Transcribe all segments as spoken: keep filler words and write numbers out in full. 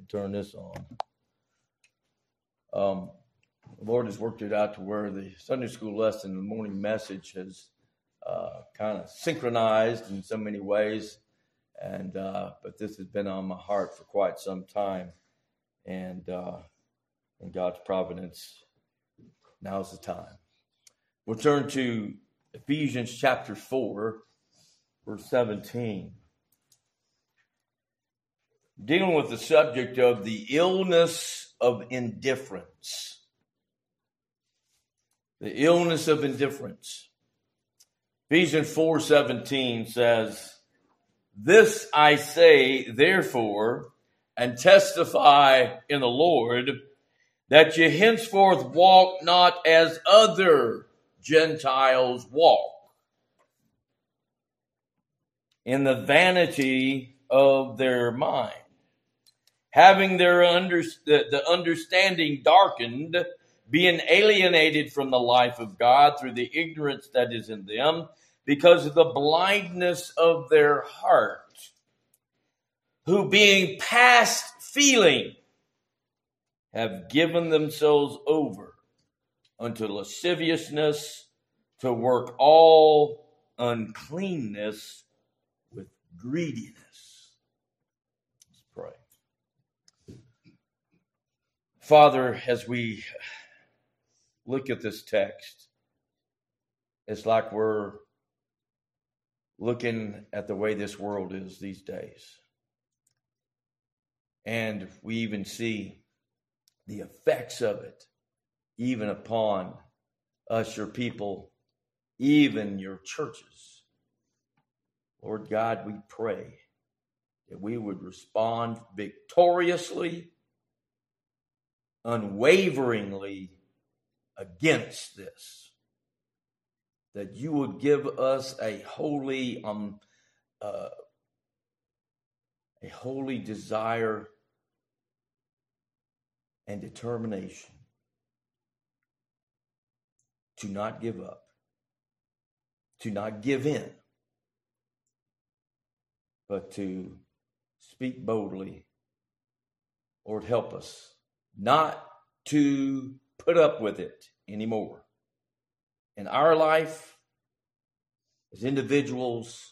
can turn this on. Um, the Lord has worked it out to where the Sunday school lesson, the morning message, has uh, kind of synchronized in so many ways. And uh, but this has been on my heart for quite some time, and uh, in God's providence, now's the time. We'll turn to Ephesians chapter four, verse seventeen. Dealing with the subject of the illness of indifference. The illness of indifference. Ephesians four seventeen says, "This I say, therefore, and testify in the Lord, that ye henceforth walk not as other Gentiles walk, in the vanity of their mind, having their under, the, the understanding darkened, being alienated from the life of God through the ignorance that is in them, because of the blindness of their heart, who being past feeling have given themselves over unto lasciviousness, to work all uncleanness with greediness." Let's pray. Father, as we look at this text, it's like we're looking at the way this world is these days. And we even see the effects of it, even upon us, your people, even your churches. Lord God, we pray that we would respond victoriously, unwaveringly against this. That you would give us a holy, um, uh, a holy desire and determination to not give up, to not give in, but to speak boldly. Lord, help us not to put up with it anymore. In our life, as individuals,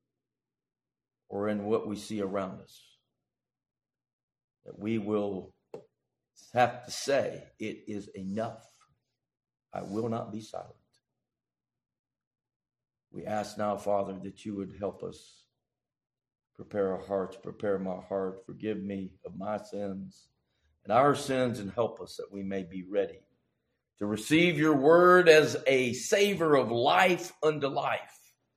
or in what we see around us, that we will have to say, it is enough. I will not be silent. We ask now, Father, that you would help us prepare our hearts, prepare my heart, forgive me of my sins and our sins, and help us that we may be ready to receive your word as a savor of life unto life.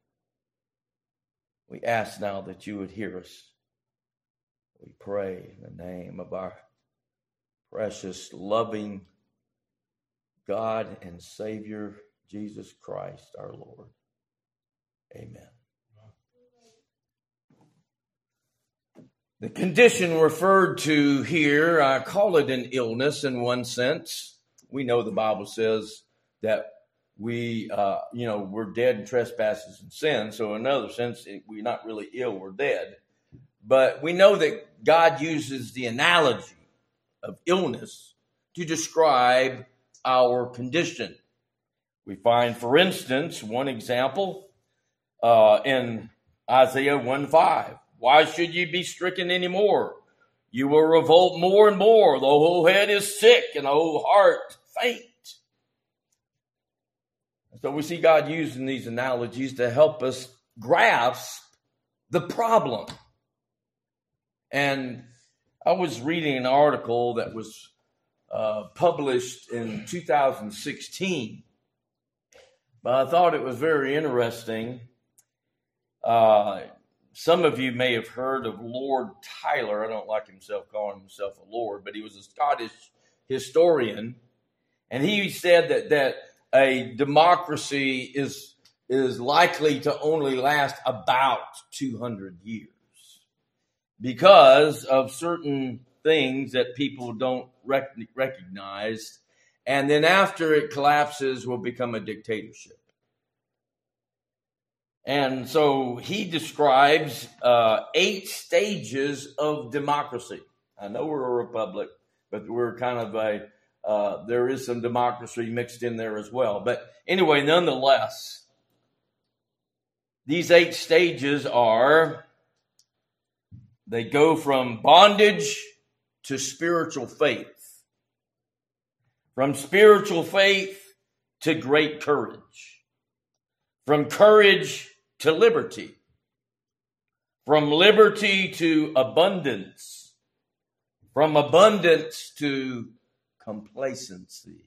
We ask now that you would hear us. We pray in the name of our precious, loving God and Savior, Jesus Christ, our Lord. Amen. The condition referred to here, I call it an illness in one sense. We know the Bible says that we, uh, you know, we're dead in trespasses and sin. So in another sense, we're not really ill, we're dead. But we know that God uses the analogy of illness to describe our condition. We find, for instance, one example uh, in Isaiah one five. "Why should ye be stricken anymore? You will revolt more and more. The whole head is sick and the whole heart faint." So we see God using these analogies to help us grasp the problem. And I was reading an article that was uh, published in two thousand sixteen, but I thought it was very interesting. Uh, some of you may have heard of Lord Tyler. I don't like himself calling himself a Lord, but he was a Scottish historian. And he said that, that a democracy is, is likely to only last about two hundred years because of certain things that people don't rec- recognize. And then after it collapses, will become a dictatorship. And so he describes uh, eight stages of democracy. I know we're a republic, but we're kind of a, uh, there is some democracy mixed in there as well. But anyway, nonetheless, these eight stages are, they go from bondage to spiritual faith, from spiritual faith to great courage, from courage to liberty, from liberty to abundance, from abundance to complacency,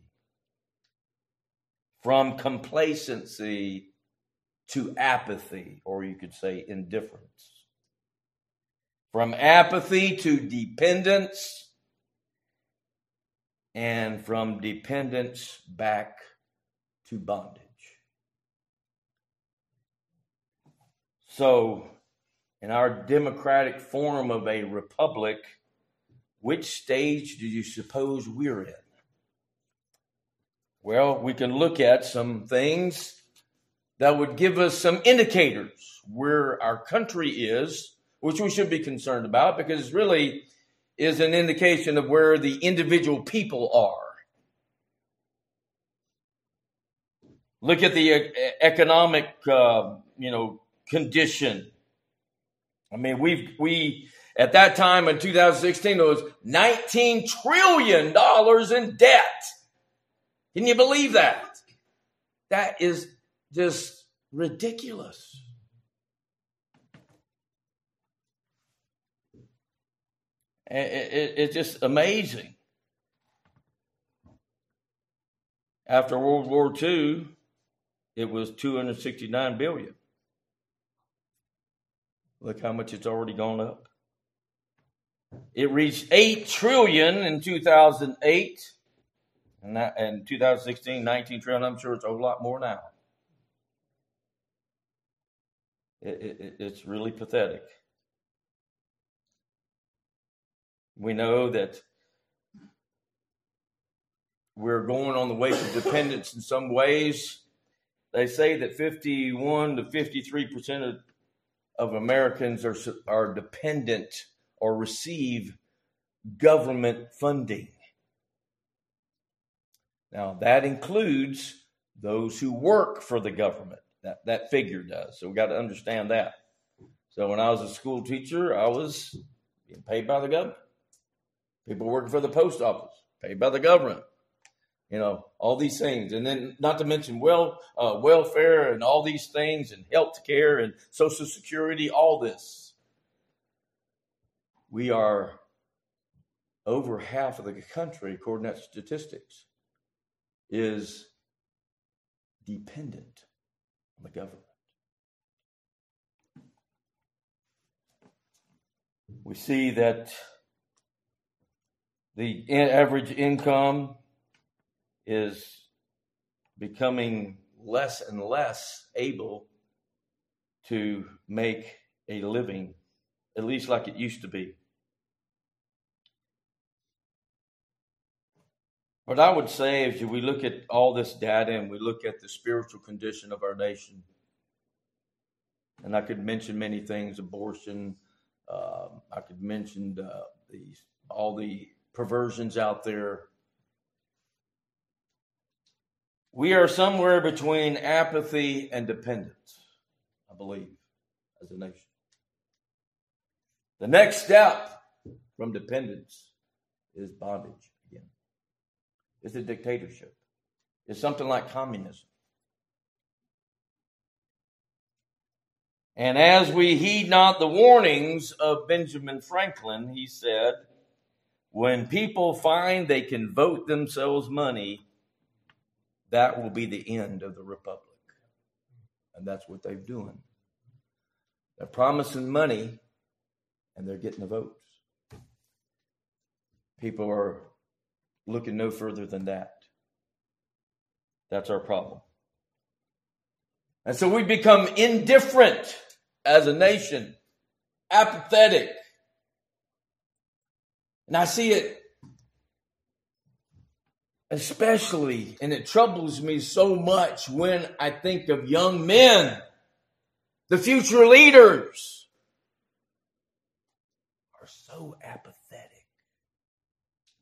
from complacency to apathy, or you could say indifference, from apathy to dependence, and from dependence back to bondage. So, in our democratic form of a republic, which stage do you suppose we're in? Well, we can look at some things that would give us some indicators where our country is, which we should be concerned about, because it really is an indication of where the individual people are. Look at the economic, uh, you know, condition. I mean, we we at that time in two thousand sixteen, there was nineteen trillion dollars in debt. Can you believe that? That is just ridiculous. It, it, it's just amazing. After World War Two, it was two hundred sixty-nine billion dollars. Look how much it's already gone up. It reached eight trillion dollars in two thousand eight. And that, in two thousand sixteen, nineteen trillion dollars. I'm sure it's a whole lot more now. It, it, it's really pathetic. We know that we're going on the way to dependence in some ways. They say that fifty-one to fifty-three percent of, of Americans are, are dependent or receive government funding. Now, that includes those who work for the government. That, that figure does. So we got to understand that. So when I was a school teacher, I was being paid by the government. People working for the post office, paid by the government. You know, all these things. And then not to mention well, uh, welfare and all these things and health care and Social Security, all this. We are over half of the country, according to statistics, is dependent on the government. We see that the average income is becoming less and less able to make a living, at least like it used to be. But I would say, if we look at all this data and we look at the spiritual condition of our nation, and I could mention many things, abortion, uh, I could mention uh, these, all the perversions out there. We are somewhere between apathy and dependence, I believe, as a nation. The next step from dependence is bondage again. It's a dictatorship. It's something like communism. And as we heed not the warnings of Benjamin Franklin, he said, when people find they can vote themselves money, that will be the end of the republic. And that's what they're doing. They're promising money, and they're getting the votes. People are looking no further than that. That's our problem. And so we become indifferent as a nation, apathetic. And I see it especially, and it troubles me so much when I think of young men, the future leaders, are so apathetic.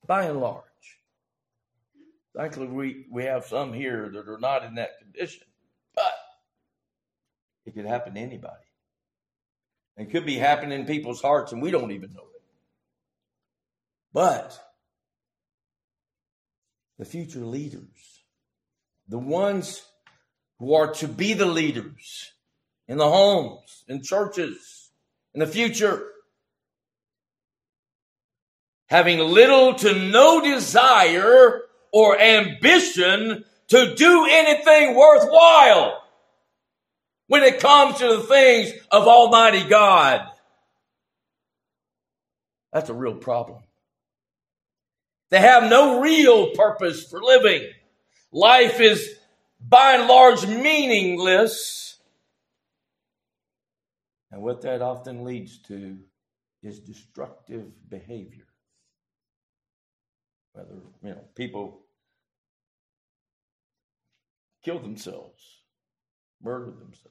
by and large. Thankfully, we, we have some here that are not in that condition. But it could happen to anybody. It could be happening in people's hearts and we don't even know it. But the future leaders, the ones who are to be the leaders in the homes, in churches, in the future, having little to no desire or ambition to do anything worthwhile when it comes to the things of Almighty God. That's a real problem. They have no real purpose for living. Life is by and large meaningless. And what that often leads to is destructive behavior. Whether, you know, people kill themselves, murder themselves.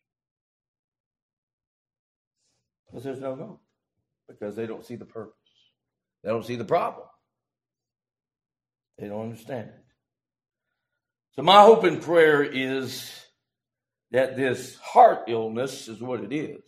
Because there's no hope. Because they don't see the purpose. They don't see the problem. They don't understand it. So my hope and prayer is that this heart illness is what it is.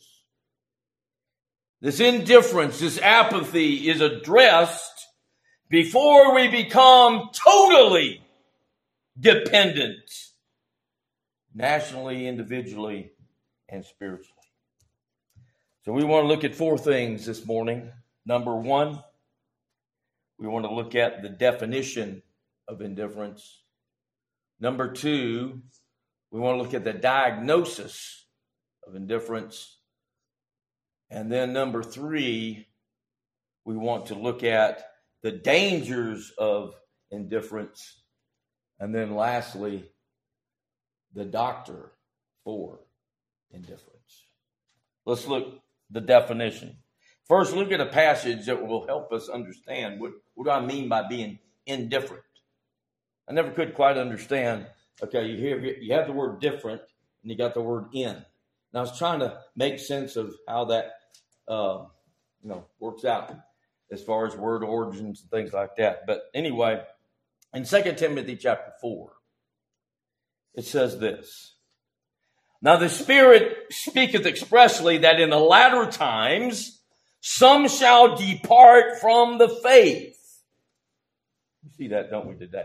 This indifference, this apathy is addressed before we become totally dependent, nationally, individually, and spiritually. So we want to look at four things this morning. Number one, we want to look at the definition of indifference. Number two, we want to look at the diagnosis of indifference. And then number three, we want to look at the dangers of indifference. And then lastly, the doctor for indifference. Let's look the definition. First, look at a passage that will help us understand what, what do I mean by being indifferent. I never could quite understand. Okay, you hear you have the word different and you got the word in. And I was trying to make sense of how that uh, you know works out as far as word origins and things like that. But anyway, in Second Timothy chapter four, it says this. Now the Spirit speaketh expressly that in the latter times some shall depart from the faith. You see that, don't we, today?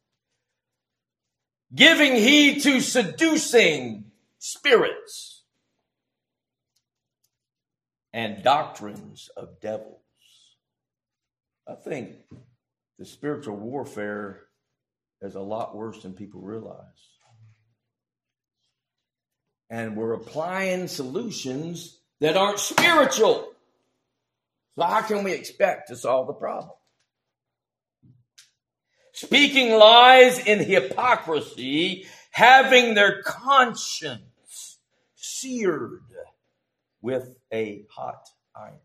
Giving heed to seducing spirits and doctrines of devils. I think the spiritual warfare is a lot worse than people realize. And we're applying solutions that aren't spiritual. So how can we expect to solve the problem? Speaking lies in hypocrisy, having their conscience seared with a hot iron.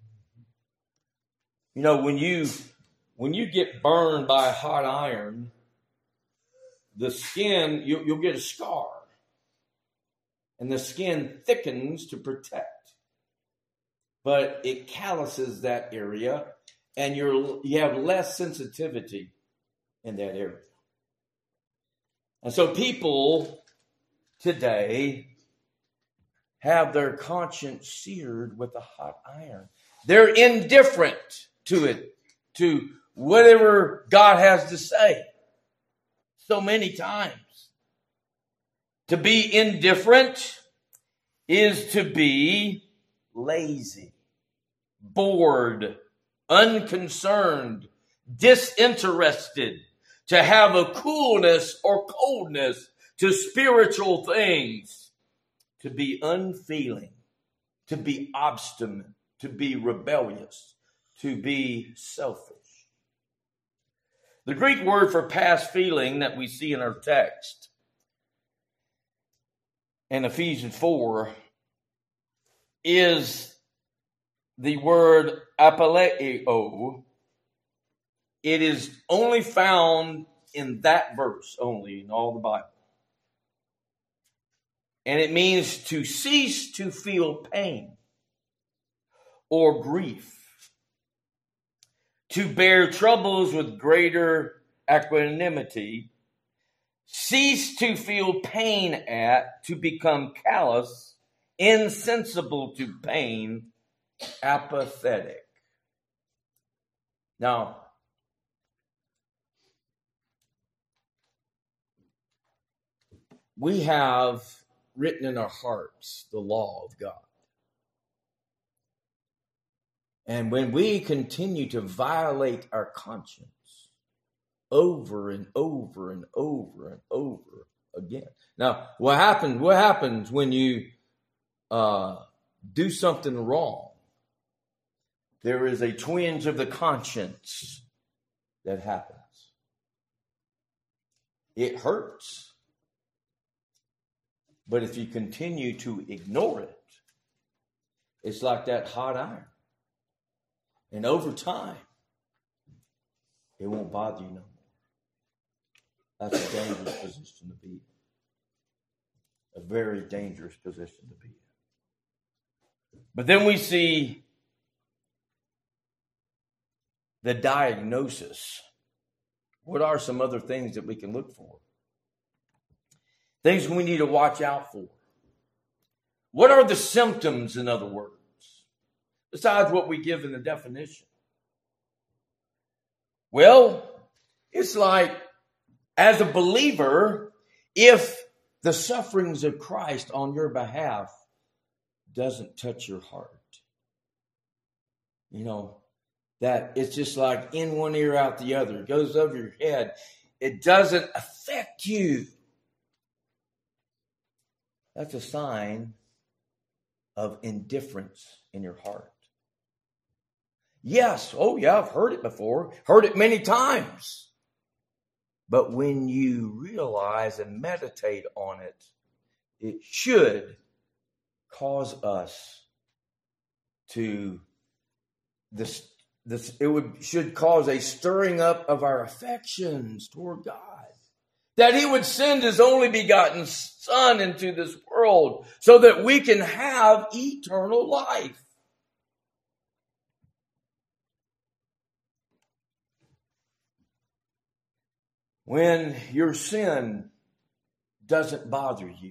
You know, when you when you get burned by a hot iron, the skin, you, you'll get a scar. And the skin thickens to protect. But it calluses that area, and you're you have less sensitivity in that area. And so people today have their conscience seared with a hot iron. They're indifferent to it, to whatever God has to say. So many times. To be indifferent is to be lazy, bored, unconcerned, disinterested, to have a coolness or coldness to spiritual things, to be unfeeling, to be obstinate, to be rebellious, to be selfish. The Greek word for past feeling that we see in our text in Ephesians four is the word apaleo. It is only found in that verse only in all the Bible. And it means to cease to feel pain or grief, to bear troubles with greater equanimity, cease to feel pain at, to become callous, insensible to pain, apathetic. Now, we have written in our hearts the law of God. And when we continue to violate our conscience over and over and over and over again. Now, what happens, what happens when you uh, do something wrong? There is a twinge of the conscience that happens. It hurts. But if you continue to ignore it, it's like that hot iron. And over time, it won't bother you no more. That's a dangerous position to be in. A very dangerous position to be in. But then we see the diagnosis. What are some other things that we can look for? Things we need to watch out for. What are the symptoms, in other words, besides what we give in the definition? Well, it's like, as a believer, if the sufferings of Christ on your behalf doesn't touch your heart, you know, that it's just like in one ear, out the other. It goes over your head. It doesn't affect you. That's a sign of indifference in your heart. Yes, oh yeah, I've heard it before, heard it many times. But when you realize and meditate on it, it should cause us to this this it would should cause a stirring up of our affections toward God. That he would send his only begotten Son into this world so that we can have eternal life. When your sin doesn't bother you,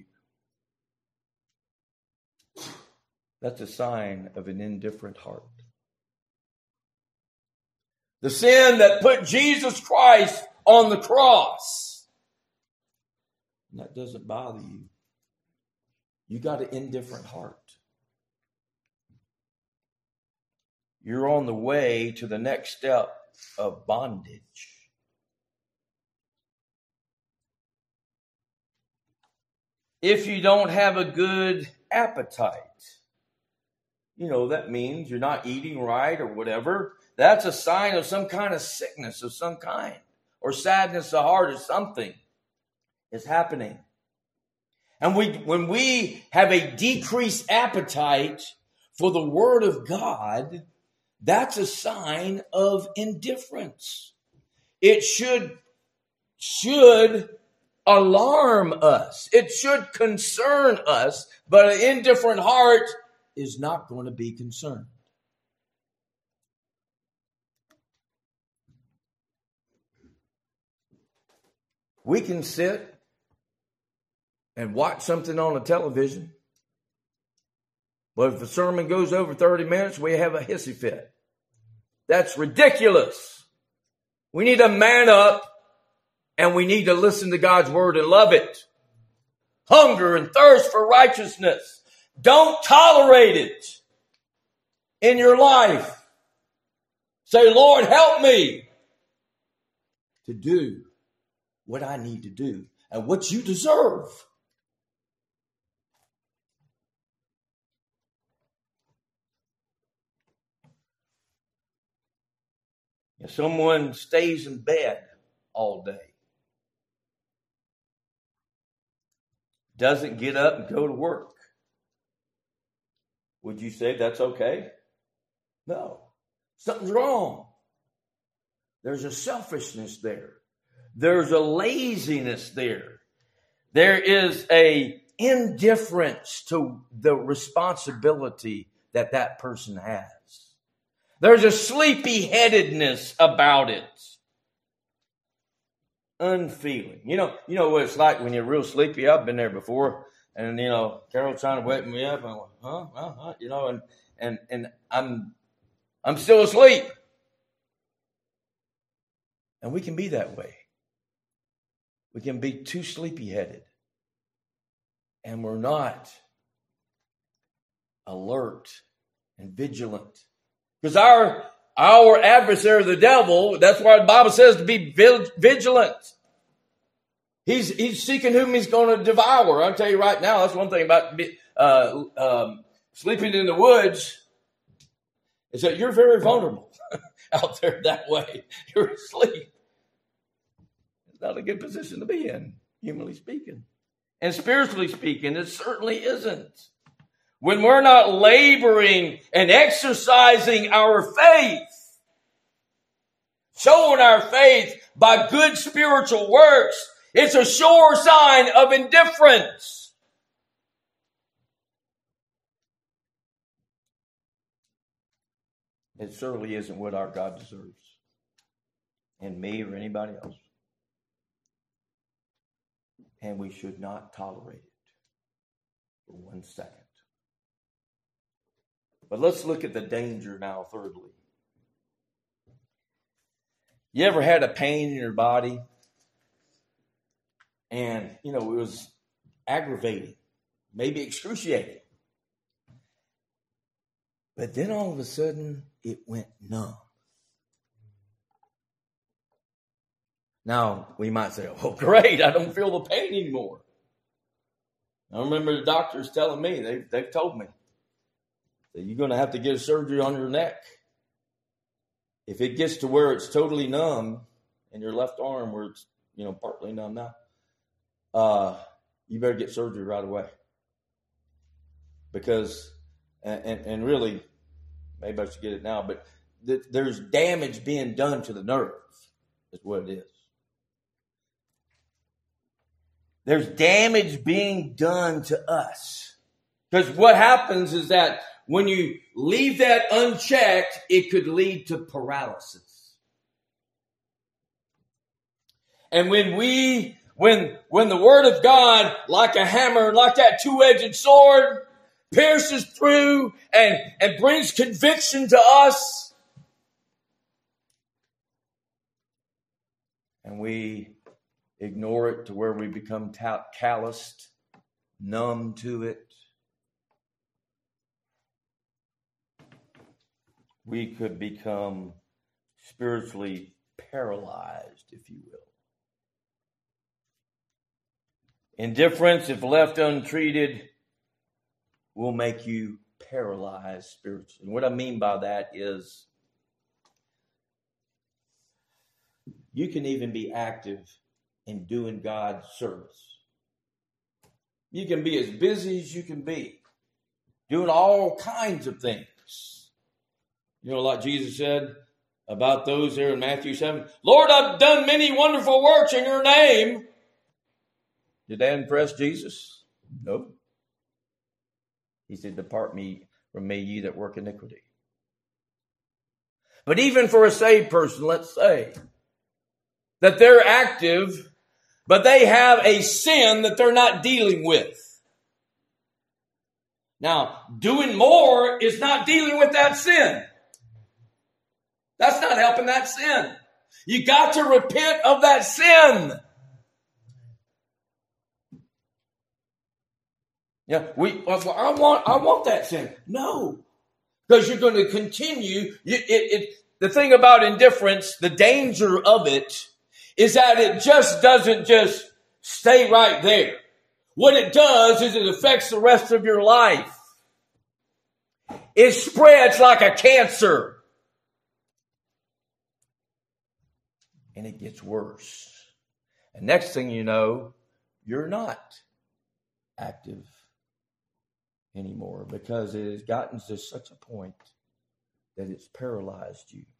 that's a sign of an indifferent heart. The sin that put Jesus Christ on the cross, and that doesn't bother you. You got an indifferent heart. You're on the way to the next step of bondage. If you don't have a good appetite, you know, that means you're not eating right or whatever. That's a sign of some kind of sickness of some kind, or sadness of heart, or something is happening. And we, when we have a decreased appetite for the Word of God, that's a sign of indifference. It should, should alarm us. It should concern us, but an indifferent heart is not going to be concerned. We can sit and watch something on a television, but if the sermon goes over thirty minutes, we have a hissy fit. That's ridiculous. We need to man up, and we need to listen to God's word and love it. Hunger and thirst for righteousness. Don't tolerate it in your life. Say, Lord, help me to do what I need to do and what you deserve. If someone stays in bed all day, doesn't get up and go to work, would you say that's okay? No. Something's wrong. There's a selfishness there. There's a laziness there. There is a indifference to the responsibility that that person has. There's a sleepy-headedness about it. Unfeeling. You know, you know what it's like when you're real sleepy. I've been there before. And, you know, Carol's trying to wake me up. And I'm like, huh, huh, huh, you know, and, and, and I'm, I'm still asleep. And we can be that way. We can be too sleepy-headed. And we're not alert and vigilant. Because our, our adversary, the devil, that's why the Bible says to be vigilant. He's, he's seeking whom he's going to devour. I'll tell you right now, that's one thing about uh, um, sleeping in the woods, is that you're very vulnerable out there that way. You're asleep. It's not a good position to be in, humanly speaking. And spiritually speaking, it certainly isn't. When we're not laboring and exercising our faith, showing our faith by good spiritual works, it's a sure sign of indifference. It certainly isn't what our God deserves. And me or anybody else. And we should not tolerate it for one second. But let's look at the danger now, thirdly. You ever had a pain in your body? And, you know, it was aggravating, maybe excruciating. But then all of a sudden, it went numb. Now, we might say, oh, great, I don't feel the pain anymore. I remember the doctors telling me, they, they've told me, that you're going to have to get a surgery on your neck. If it gets to where it's totally numb in your left arm, where it's, you know, partly numb now, uh, you better get surgery right away. Because, and, and, and really, maybe I should get it now, but th- there's damage being done to the nerve, is what it is. There's damage being done to us. Because what happens is that when you leave that unchecked, it could lead to paralysis. And when we, when, when the word of God, like a hammer, like that two-edged sword, pierces through and, and brings conviction to us, and we ignore it to where we become calloused, numb to it, we could become spiritually paralyzed, if you will. Indifference, if left untreated, will make you paralyzed spiritually. And what I mean by that is you can even be active in doing God's service. You can be as busy as you can be, doing all kinds of things. You know, like Jesus said about those there in Matthew seven, Lord, I've done many wonderful works in your name. Did that impress Jesus? No. He said, depart me from me, ye that work iniquity. But even for a saved person, let's say that they're active, but they have a sin that they're not dealing with. Now, doing more is not dealing with that sin. That's not helping that sin. You got to repent of that sin. Yeah, we. Well, I want. I want that sin. No, because you're going to continue. You, it, it. The thing about indifference, the danger of it, is that it just doesn't just stay right there. What it does is it affects the rest of your life. It spreads like a cancer. And it gets worse. And next thing you know, you're not active anymore because it has gotten to such a point that it's paralyzed you.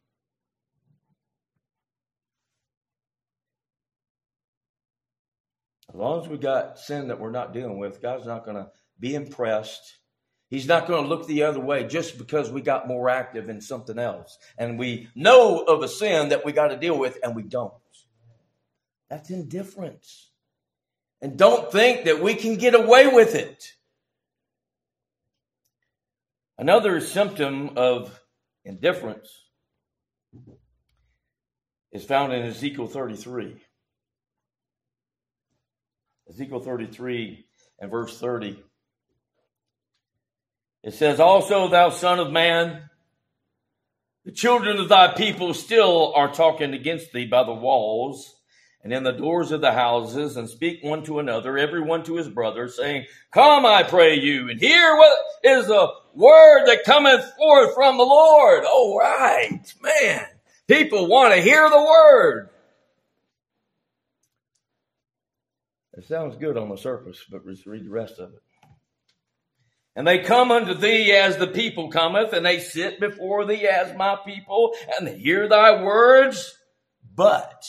As long as we got sin that we're not dealing with, God's not going to be impressed. He's not going to look the other way just because we got more active in something else. And we know of a sin that we got to deal with and we don't. That's indifference. And don't think that we can get away with it. Another symptom of indifference is found in Ezekiel thirty-three. Ezekiel thirty-three and verse thirty. It says, also, thou son of man, the children of thy people still are talking against thee by the walls and in the doors of the houses, and speak one to another, every one to his brother, saying, come, I pray you, and hear what is the word that cometh forth from the Lord. Oh, right, man. People want to hear the word. It sounds good on the surface, but let's read the rest of it. And they come unto thee as the people cometh, and they sit before thee as my people, and they hear thy words, but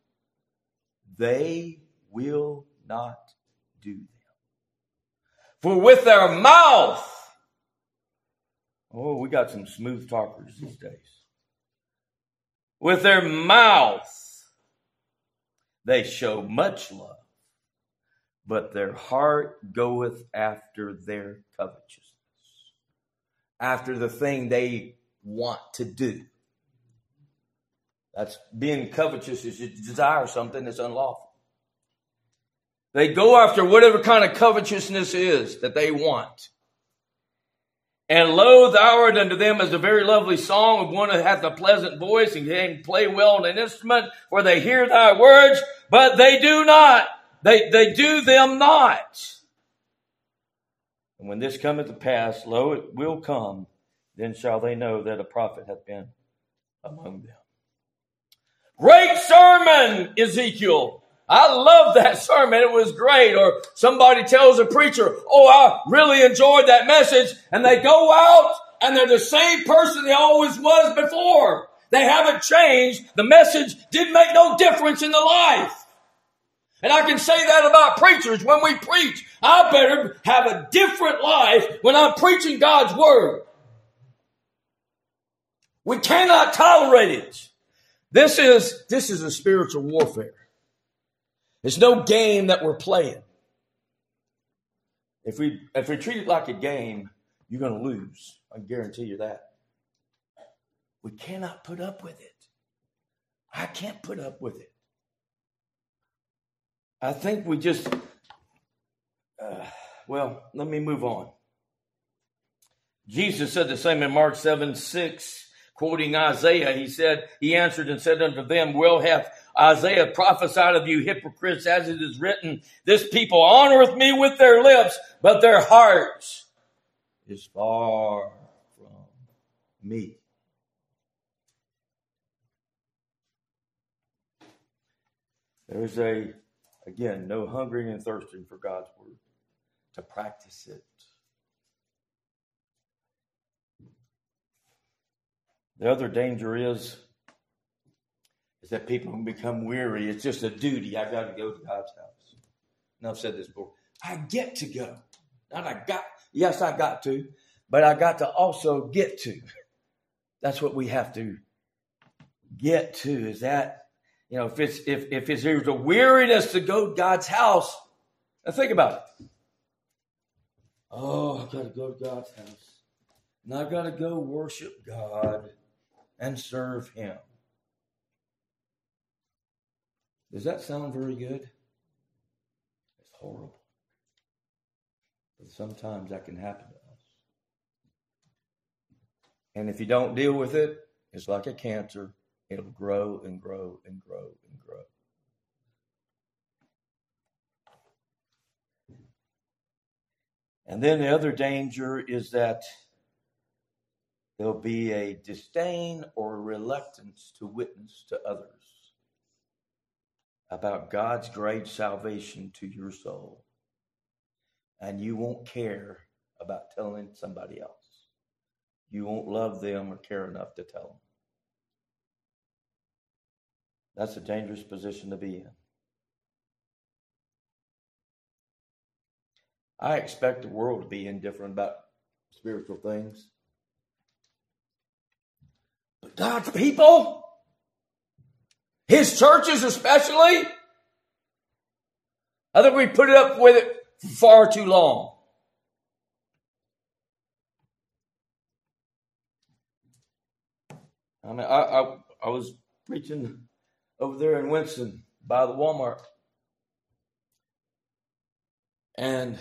they will not do them. For with their mouth, oh, we got some smooth talkers these days. With their mouth, they show much love, but their heart goeth after their covetousness, after the thing they want to do. That's being covetous is you desire something that's unlawful. They go after whatever kind of covetousness is that they want. And lo, thou art unto them as a very lovely song of one that hath a pleasant voice and can play well on an instrument, for they hear thy words, but they do not. They, they do them not. And when this cometh to pass, lo, it will come, then shall they know that a prophet hath been among them. Great sermon, Ezekiel. I love that sermon. It was great. Or somebody tells a preacher, oh, I really enjoyed that message. And they go out and they're the same person they always was before. They haven't changed. The message didn't make no difference in the life. And I can say that about preachers when we preach. I better have a different life when I'm preaching God's word. We cannot tolerate it. This is, this is a spiritual warfare. It's no game that we're playing. If we, if we treat it like a game, you're going to lose. I can guarantee you that. We cannot put up with it. I can't put up with it. I think we just, uh, well, let me move on. Jesus said the same in Mark seven six, quoting Isaiah. He said, he answered and said unto them, well hath Isaiah prophesied of you hypocrites, as it is written, this people honoreth me with their lips, but their heart is far from me. There's a Again, no hungering and thirsting for God's word, to practice it. The other danger is, is that people can become weary. It's just a duty. I got to go to God's house. And I've said this before. I get to go. Not I got. Yes, I got to. But I got to also get to. That's what we have to get to. Is that, you know, if it's if if it's, there's a weariness to go to God's house, now think about it. Oh, I got to go to God's house. And I got to go worship God and serve Him. Does that sound very good? It's horrible. But sometimes that can happen to us. And if you don't deal with it, it's like a cancer. It'll grow and grow and grow and grow. And then the other danger is that there'll be a disdain or a reluctance to witness to others about God's great salvation to your soul. And you won't care about telling somebody else. You won't love them or care enough to tell them. That's a dangerous position to be in. I expect the world to be indifferent about spiritual things. But God's people, His churches especially, I think we put it up with it for far too long. I mean, I, I, I was preaching over there in Winston by the Walmart. And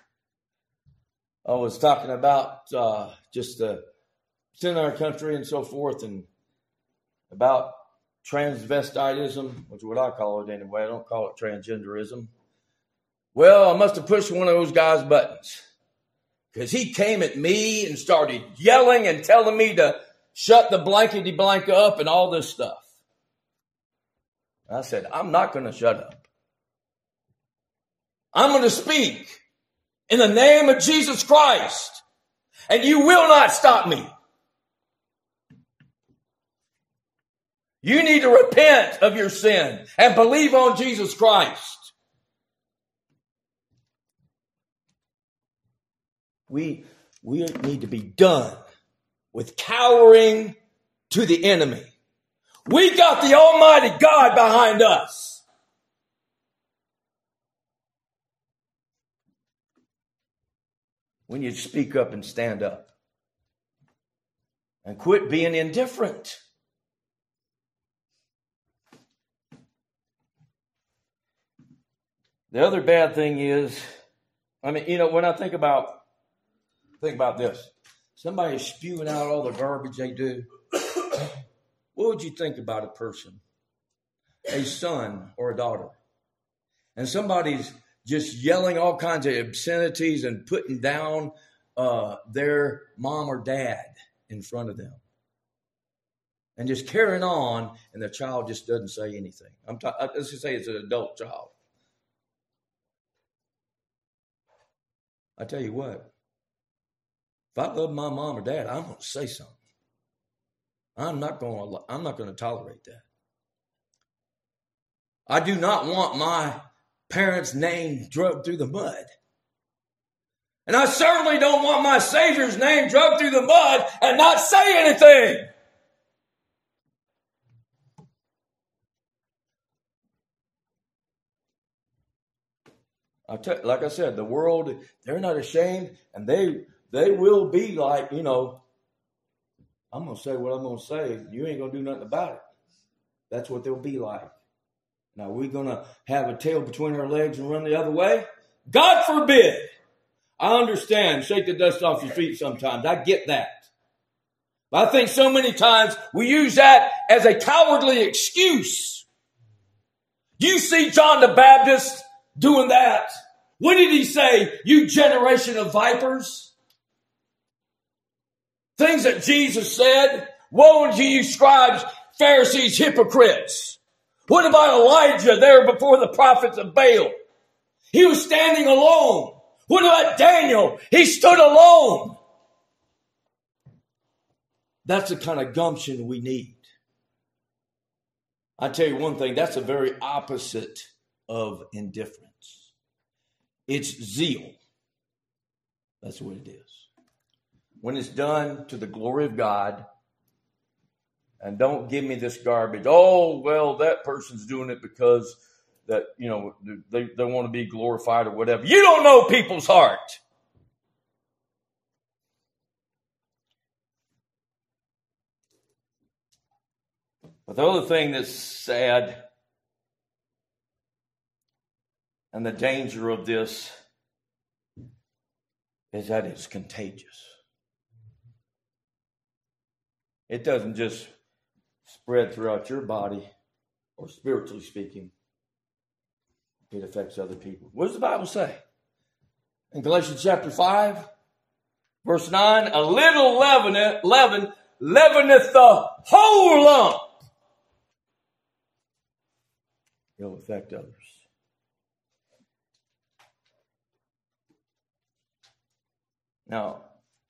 I was talking about uh, just the sin in our country and so forth, and about transvestitism, which is what I call it anyway. I don't call it transgenderism. Well, I must have pushed one of those guys' buttons, because he came at me and started yelling and telling me to shut the blankety blank up and all this stuff. I said, I'm not going to shut up. I'm going to speak in the name of Jesus Christ, and you will not stop me. You need to repent of your sin and believe on Jesus Christ. We, we need to be done with cowering to the enemy. We got the Almighty God behind us. We need to speak up and stand up. And quit being indifferent. The other bad thing is, I mean, you know, when I think about, think about this. Somebody is spewing out all the garbage they do. What would you think about a person, a son or a daughter? And somebody's just yelling all kinds of obscenities and putting down uh, their mom or dad in front of them. And just carrying on, and the child just doesn't say anything. I'm ta- let's just say it's an adult child. I tell you what, if I love my mom or dad, I'm going to say something. I'm not going to, I'm not going to tolerate that. I do not want my parents' name drugged through the mud. And I certainly don't want my Savior's name drugged through the mud and not say anything. I tell, like I said, the world, they're not ashamed, and they they will be like, you know, I'm going to say what I'm going to say. You ain't going to do nothing about it. That's what they'll be like. Now, are we going to have a tail between our legs and run the other way? God forbid. I understand. Shake the dust off your feet sometimes. I get that. But I think so many times we use that as a cowardly excuse. You see John the Baptist doing that. What did he say? You generation of vipers. Things that Jesus said. Woe unto you, scribes, Pharisees, hypocrites. What about Elijah there before the prophets of Baal? He was standing alone. What about Daniel? He stood alone. That's the kind of gumption we need. I tell you one thing, that's the very opposite of indifference. It's zeal. That's what it is. When it's done to the glory of God, and don't give me this garbage. Oh, well, that person's doing it because that, you know, they, they want to be glorified or whatever. You don't know people's heart. But the other thing that's sad, and the danger of this, is that it's contagious. It doesn't just spread throughout your body, or spiritually speaking, it affects other people. What does the Bible say? In Galatians chapter five, verse nine, a little leaven, leaven leaveneth the whole lump. It'll affect others. Now,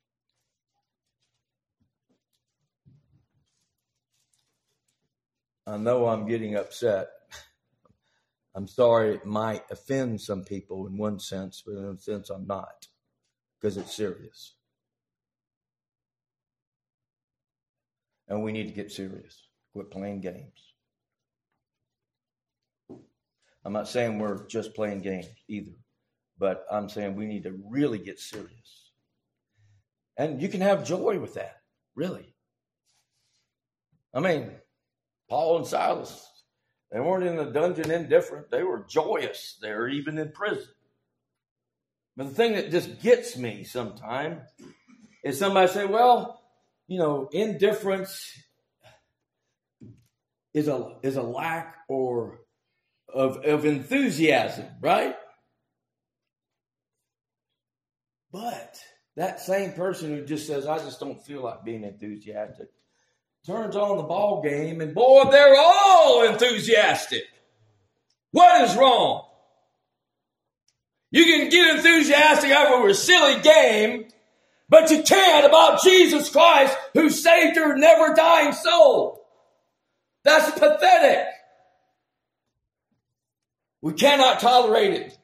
I know I'm getting upset. I'm sorry it might offend some people in one sense, but in a sense I'm not, because it's serious. And we need to get serious. Quit playing games. I'm not saying we're just playing games either, but I'm saying we need to really get serious. And you can have joy with that, really. I mean, Paul and Silas, they weren't in the dungeon indifferent. They were joyous. They were even in prison. But the thing that just gets me sometimes is somebody say, well, you know, indifference is a is a lack or of, of enthusiasm, right? But that same person who just says, I just don't feel like being enthusiastic, turns on the ball game and boy, they're all enthusiastic. What is wrong? You can get enthusiastic over a silly game, but you can't about Jesus Christ who saved your never dying soul. That's pathetic. We cannot tolerate it.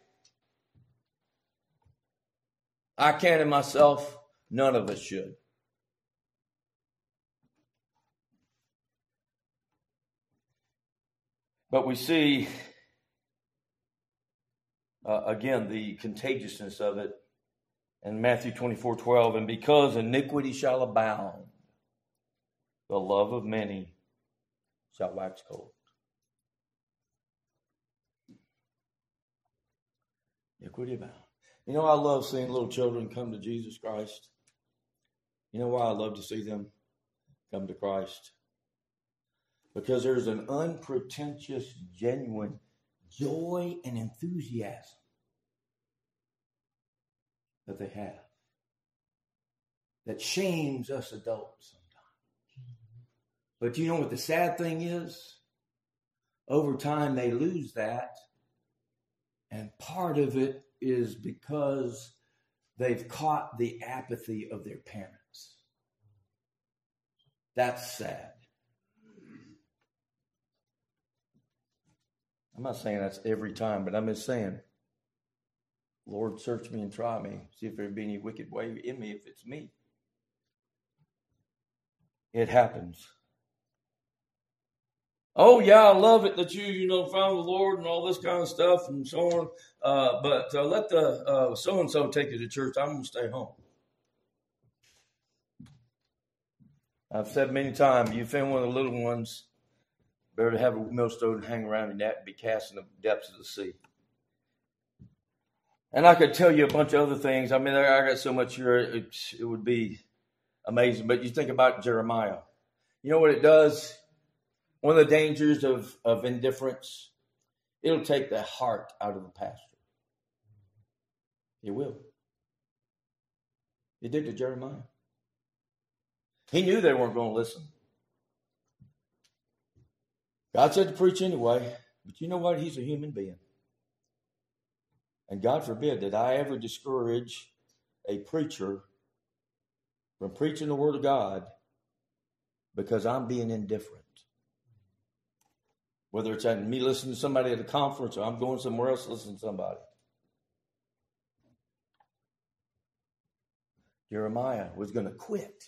I can't in myself. None of us should. But we see, uh, again, the contagiousness of it in Matthew twenty-four twelve. And because iniquity shall abound, the love of many shall wax cold. Iniquity abound. You know, I love seeing little children come to Jesus Christ. You know why I love to see them come to Christ? Because there's an unpretentious, genuine joy and enthusiasm that they have that shames us adults sometimes. But you know what the sad thing is? Over time they lose that. And part of it is because they've caught the apathy of their parents. That's sad. I'm not saying that's every time, but I'm just saying, Lord, search me and try me. See if there be any wicked way in me, if it's me. It happens. Oh, yeah, I love it that you, you know, found the Lord and all this kind of stuff and so on. Uh, but uh, let the uh, so-and-so take you to church. I'm going to stay home. I've said many times, you find one of the little ones, better to have a millstone hang around your neck and be cast in the depths of the sea. And I could tell you a bunch of other things. I mean, I got so much here, it, it would be amazing. But you think about Jeremiah. You know what it does? One of the dangers of, of indifference, it'll take the heart out of the pastor. It will. It did to Jeremiah. He knew they weren't going to listen. God said to preach anyway, but you know what? He's a human being. And God forbid that I ever discourage a preacher from preaching the word of God because I'm being indifferent. Whether it's at me listening to somebody at a conference or I'm going somewhere else to listen to somebody. Jeremiah was going to quit.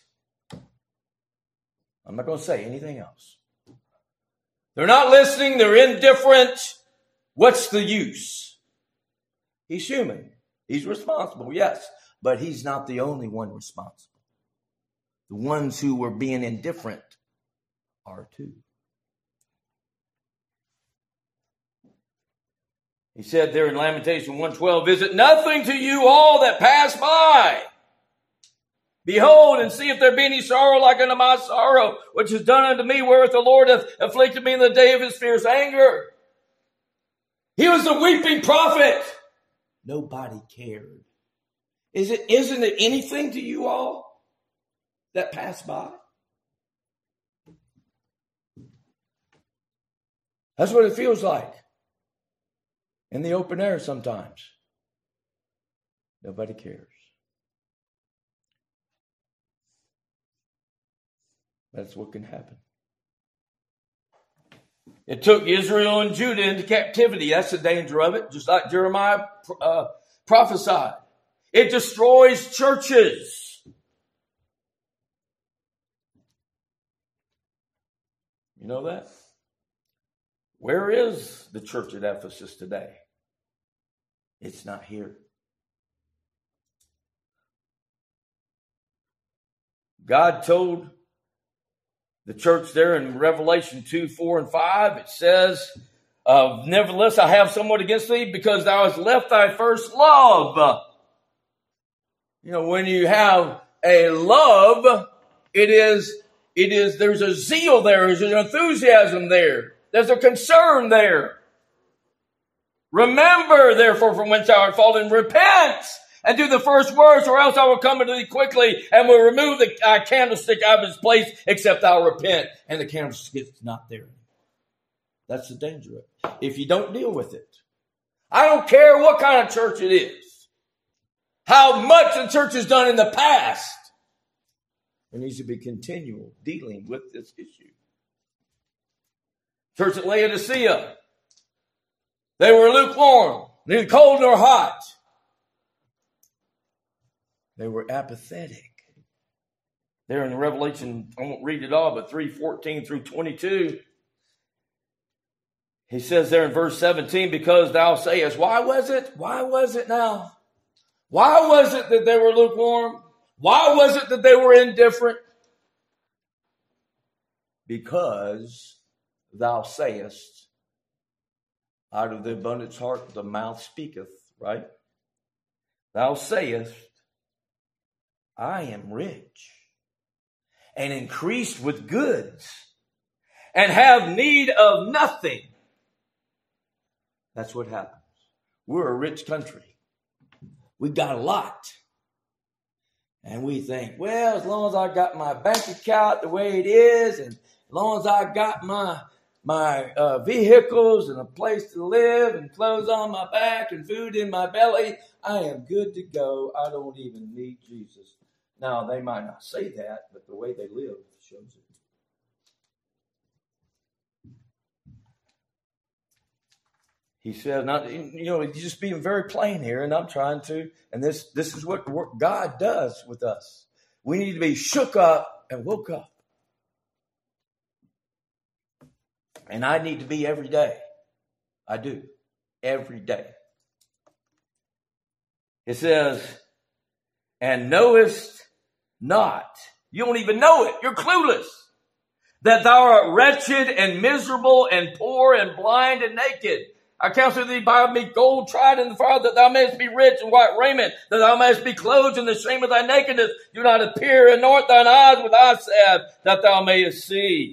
I'm not going to say anything else. They're not listening. They're indifferent. What's the use? He's human. He's responsible, yes. But he's not the only one responsible. The ones who were being indifferent are too. He said there in Lamentation one twelve, is it nothing to you all that pass by? Behold, and see if there be any sorrow like unto my sorrow, which is done unto me, wherewith the Lord hath afflicted me in the day of his fierce anger. He was the weeping prophet. Nobody cared. Is it, isn't it anything to you all that pass by? That's what it feels like. In the open air sometimes. Nobody cares. That's what can happen. It took Israel and Judah into captivity. That's the danger of it. Just like Jeremiah uh, prophesied. It destroys churches. You know that? Where is the church at Ephesus today? It's not here. God told the church there in Revelation two, four, and five, it says, uh, nevertheless, I have somewhat against thee because thou hast left thy first love. You know, when you have a love, it is, it is, there's a zeal there, there's an enthusiasm there, there's a concern there. Remember, therefore, from whence thou art fallen, repent, and do the first works, or else I will come unto thee quickly, and will remove the uh, candlestick out of its place, except thou repent. And the candlestick is not there. That's the danger of it. If you don't deal with it. I don't care what kind of church it is. How much the church has done in the past. There needs to be continual dealing with this issue. Church at Laodicea. They were lukewarm, neither cold nor hot. They were apathetic. There in the Revelation, I won't read it all, but three fourteen through twenty-two. He says there in verse seventeen, because thou sayest, why was it? Why was it now? Why was it that they were lukewarm? Why was it that they were indifferent? Because thou sayest, out of the abundance heart the mouth speaketh, right? Thou sayest, I am rich and increased with goods and have need of nothing. That's what happens. We're a rich country. We got a lot. And we think, well, as long as I got my bank account the way it is, and as long as I got my my uh, vehicles and a place to live and clothes on my back and food in my belly, I am good to go. I don't even need Jesus. Now, they might not say that, but the way they live shows it. He says, not, you know, he's just being very plain here, and I'm trying to, and this, this is what God does with us. We need to be shook up and woke up. And I need to be every day. I do. Every day. It says, and knowest not. You don't even know it. You're clueless. That thou art wretched and miserable and poor and blind and naked. I counsel thee, buy me gold tried in the fire, that thou mayest be rich in white raiment, that thou mayest be clothed in the shame of thy nakedness. Do not appear, anoint thine eyes with eye salve, that thou mayest see.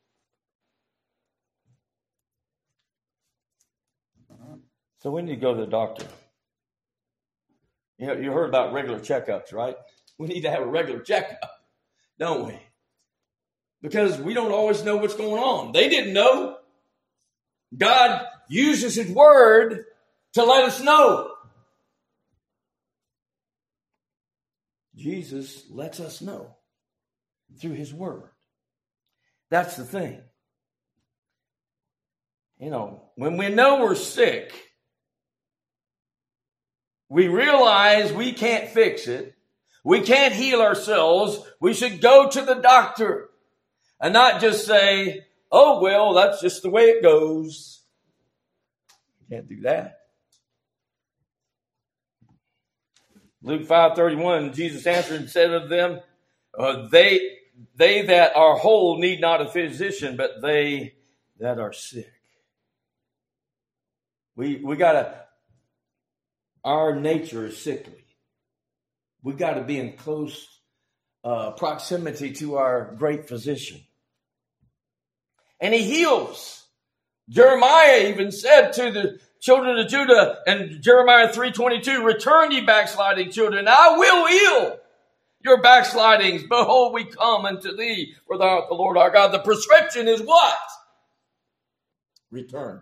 So we need to go to the doctor. You know, you heard about regular checkups, right? We need to have a regular checkup, don't we? Because we don't always know what's going on. They didn't know. God uses His Word to let us know. Jesus lets us know through His Word. That's the thing. You know, when we know we're sick, we realize we can't fix it. We can't heal ourselves. We should go to the doctor and not just say, oh, well, that's just the way it goes. You can't do that. Luke five thirty-one, Jesus answered and said of them, uh, they, they that are whole need not a physician, but they that are sick. We, we got to, our nature is sickly. We got to be in close uh, proximity to our great physician. And He heals. Jeremiah even said to the children of Judah in Jeremiah three twenty-two, return ye backsliding children, I will heal your backslidings. Behold, we come unto thee, for thou art the Lord our God. The prescription is what? Return.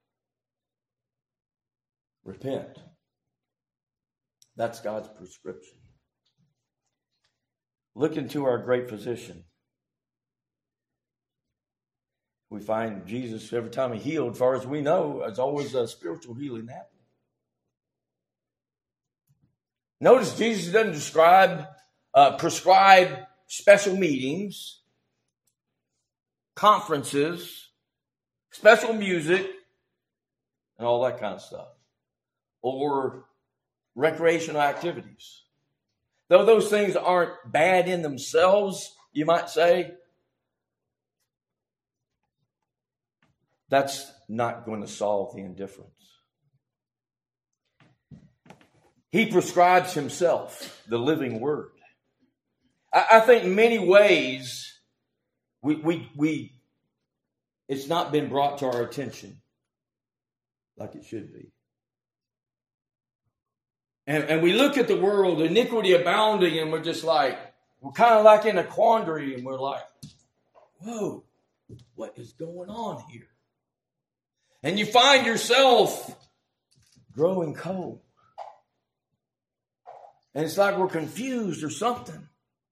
Repent. That's God's prescription. Look into our great physician. We find Jesus, every time He healed, as far as we know, it's always a spiritual healing happening. Notice Jesus doesn't describe, uh, prescribe special meetings, conferences, special music, and all that kind of stuff. Or recreational activities. Though those things aren't bad in themselves, you might say, that's not going to solve the indifference. He prescribes himself, the living word. I, I think in many ways, we, we, we, it's not been brought to our attention like it should be. And, and we look at the world, iniquity abounding, and we're just like, we're kind of like in a quandary, and we're like, whoa, what is going on here? And you find yourself growing cold. And it's like we're confused or something.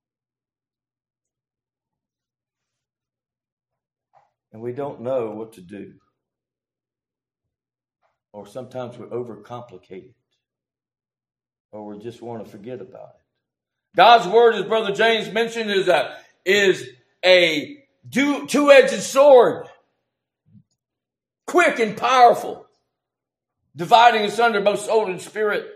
And we don't know what to do. Or sometimes we overcomplicate it. Or we just want to forget about it. God's word, as Brother James mentioned, is a, is a two-edged sword. Quick and powerful. Dividing asunder both soul and spirit.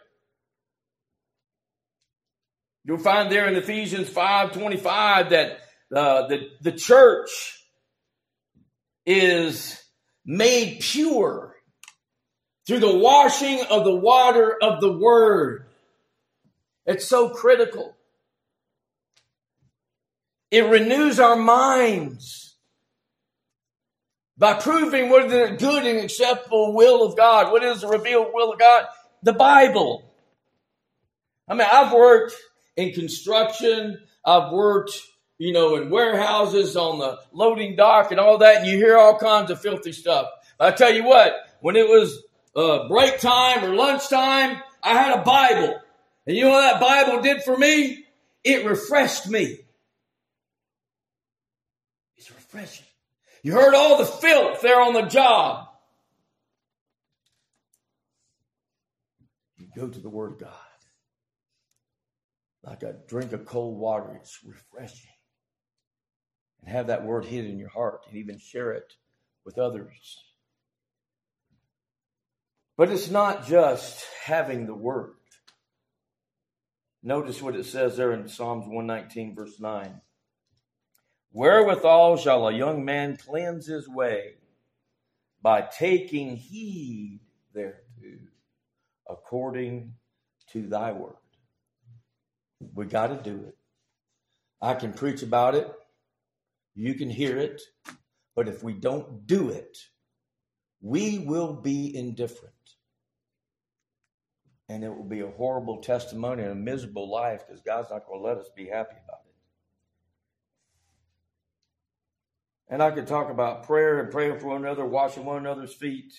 You'll find there in Ephesians five twenty-five that uh, the, the church is made pure through the washing of the water of the word. It's so critical. It renews our minds by proving what is the good and acceptable will of God. What is the revealed will of God? The Bible. I mean, I've worked in construction. I've worked, you know, in warehouses on the loading dock and all that. And you hear all kinds of filthy stuff. But I tell you what, when it was uh, break time or lunchtime, I had a Bible. And you know what that Bible did for me? It refreshed me. It's refreshing. You heard all the filth there on the job. You go to the Word of God. Like a drink of cold water. It's refreshing. And have that word hid in your heart and even share it with others. But it's not just having the word. Notice what it says there in Psalms one nineteen, verse nine. Wherewithal shall a young man cleanse his way? By taking heed thereto, according to thy word. We got to do it. I can preach about it. You can hear it. But if we don't do it, we will be indifferent. And it will be a horrible testimony and a miserable life because God's not going to let us be happy about it. And I could talk about prayer and praying for one another, washing one another's feet.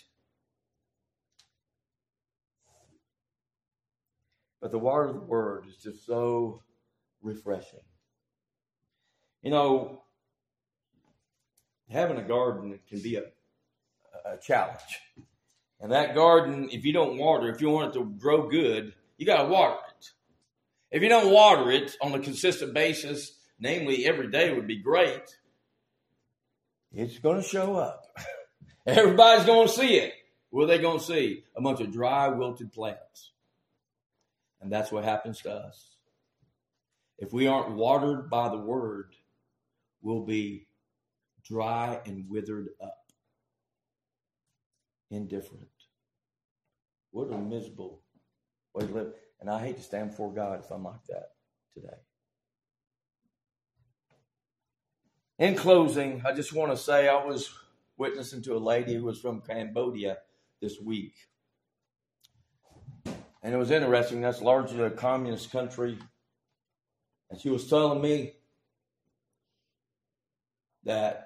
But the water of the word is just so refreshing. You know, having a garden can be a, a challenge. And that garden, if you don't water, if you want it to grow good, you got to water it. If you don't water it on a consistent basis, namely every day would be great, it's going to show up. Everybody's going to see it. What are they going to see? A bunch of dry, wilted plants. And that's what happens to us. If we aren't watered by the word, we'll be dry and withered up. Indifferent. What a miserable way to live. And I hate to stand before God if I'm like that today. In closing, I just want to say I was witnessing to a lady who was from Cambodia this week. And it was interesting. That's largely a communist country. And she was telling me that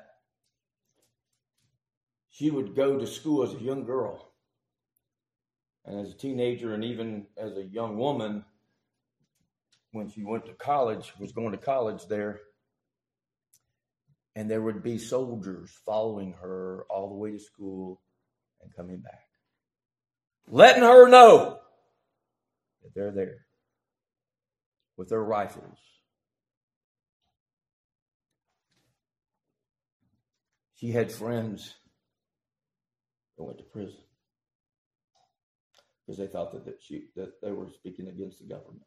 she would go to school as a young girl. And as a teenager and even as a young woman, when she went to college, was going to college there, and there would be soldiers following her all the way to school and coming back. Letting her know that they're there with their rifles. She had friends that went to prison because they thought that, that, she, that they were speaking against the government.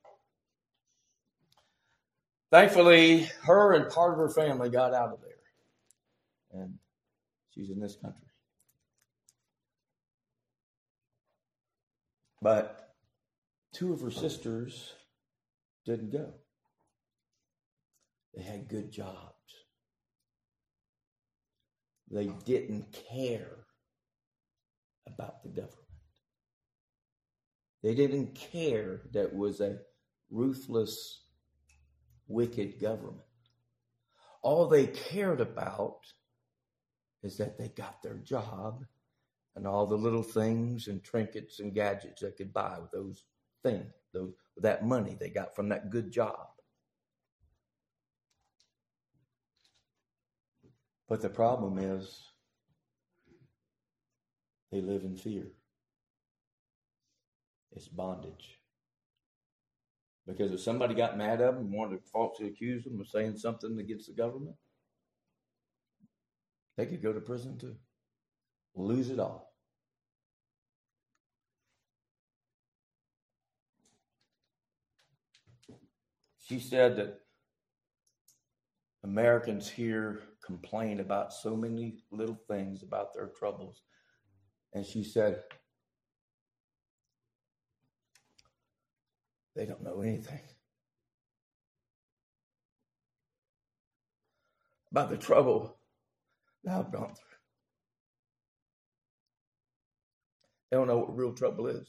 Thankfully, her and part of her family got out of there. And she's in this country. But two of her sisters didn't go. They had good jobs. They didn't care about the government. They didn't care that it was a ruthless, wicked government. All they cared about is that they got their job and all the little things and trinkets and gadgets they could buy with those things, those with that money they got from that good job. But the problem is they live in fear. It's bondage. Because if somebody got mad at them and wanted to falsely accuse them of saying something against the government, they could go to prison too. Lose it all. She said that Americans here complain about so many little things about their troubles. And she said, they don't know anything about the trouble that I've gone through. They don't know what real trouble is.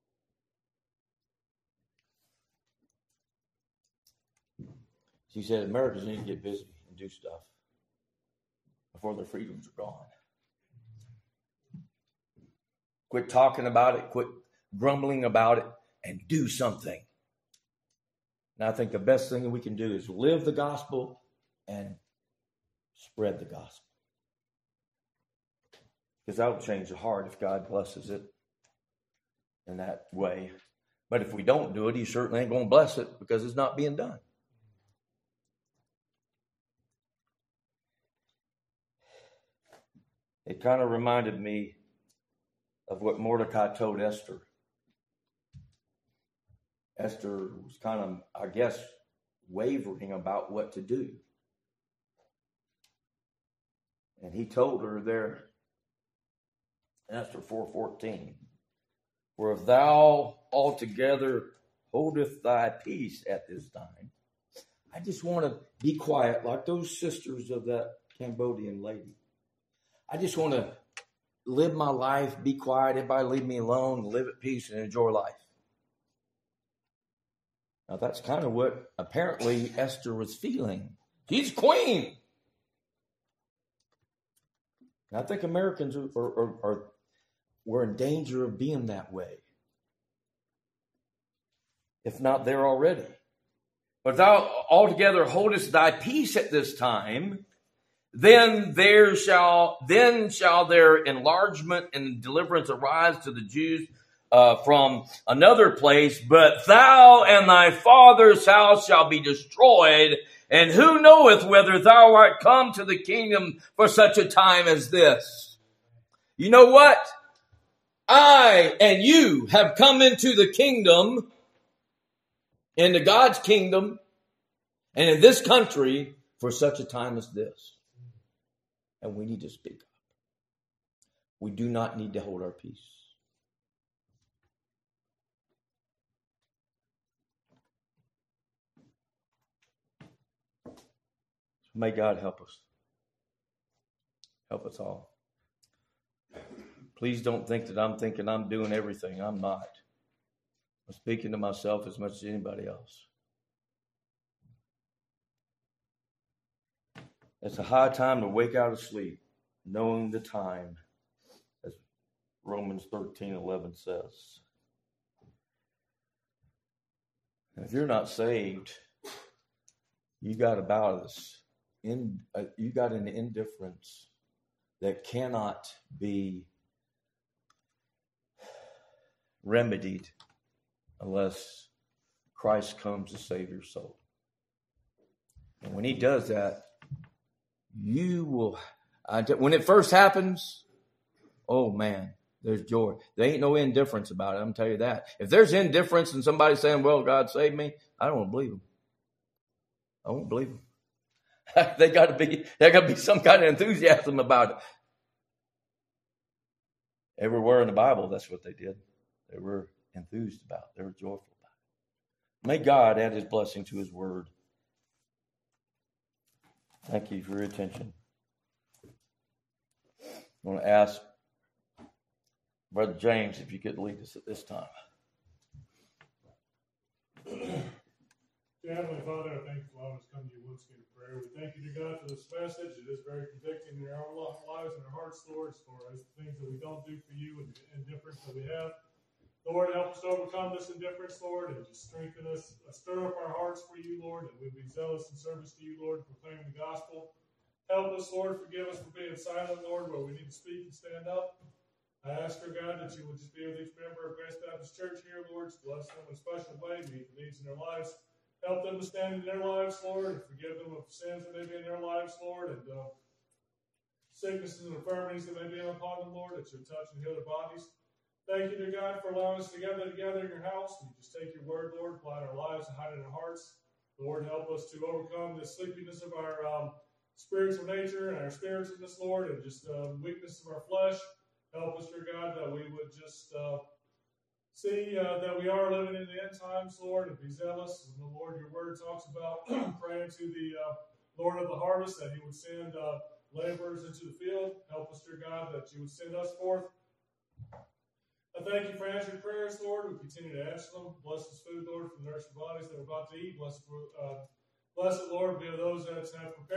She said Americans need to get busy and do stuff before their freedoms are gone. Quit talking about it, quit grumbling about it, and do something. And I think the best thing that we can do is live the gospel and spread the gospel. Because that will change the heart if God blesses it in that way. But if we don't do it, he certainly ain't going to bless it because it's not being done. It kind of reminded me of what Mordecai told Esther. Esther was kind of, I guess, wavering about what to do. And he told her there, Esther four fourteen, for if thou altogether holdeth thy peace at this time, I just want to be quiet like those sisters of that Cambodian lady. I just want to live my life, be quiet, everybody leave me alone, live at peace and enjoy life. Now that's kind of what apparently Esther was feeling. She's queen. And I think Americans are, are, are, we're in danger of being that way. If not there already. But thou altogether holdest thy peace at this time, then there shall then shall their enlargement and deliverance arise to the Jews uh, from another place, but thou and thy father's house shall be destroyed, and who knoweth whether thou art come to the kingdom for such a time as this? You know what? I and you have come into the kingdom, into God's kingdom, and in this country for such a time as this. And we need to speak up. We do not need to hold our peace. May God help us. Help us all. Please don't think that I'm thinking I'm doing everything. I'm not. I'm speaking to myself as much as anybody else. It's a high time to wake out of sleep, knowing the time, as Romans thirteen eleven says. And if you're not saved, you got about this. In uh, you got an indifference that cannot be remedied unless Christ comes to save your soul. And when he does that, you will, I t- when it first happens, oh man, there's joy. There ain't no indifference about it. I'm tell you that. If there's indifference in somebody saying, "Well, God saved me," I don't want to believe them. I won't believe them. they got to be. There got to be some kind of enthusiasm about it. Everywhere in the Bible, that's what they did. They were enthused about it. They were joyful about it. May God add His blessing to His word. Thank you for your attention. I want to ask Brother James if you could lead us at this time. Dear Heavenly Father, I thank you for allowing us to come to you once again in prayer. We thank you, dear God, for this message. It is very convicting in our lives and our hearts, Lord, as far as the things that we don't do for you and the indifference that we have. Lord, help us to overcome this indifference, Lord, and just strengthen us, uh, stir up our hearts for you, Lord, and we'll be zealous in service to you, Lord, proclaiming the gospel. Help us, Lord, forgive us for being silent, Lord, where we need to speak and stand up. I ask, dear God, that you would just be with each member of Grace Baptist Church here, Lord, to bless them in a special way, meet the needs in their lives. Help them to stand in their lives, Lord, and forgive them of sins that may be in their lives, Lord, and uh, sicknesses and infirmities that may be upon them, Lord, that you touch and heal their bodies. Thank you, dear God, for allowing us to gather together in your house. We just take your word, Lord, apply in our lives and hide it in our hearts. Lord, help us to overcome the sleepiness of our um, spiritual nature and our spiritualness, Lord, and just uh, weakness of our flesh. Help us, dear God, that we would just uh, see uh, that we are living in the end times, Lord, and be zealous. And the Lord, your word talks about praying to the uh, Lord of the harvest that he would send uh, laborers into the field. Help us, dear God, that you would send us forth. I thank you for answering prayers, Lord. We continue to answer them. Bless this food, Lord, from the nourishing bodies that we're about to eat. Bless, uh, bless it, Lord, be of those that have prepared.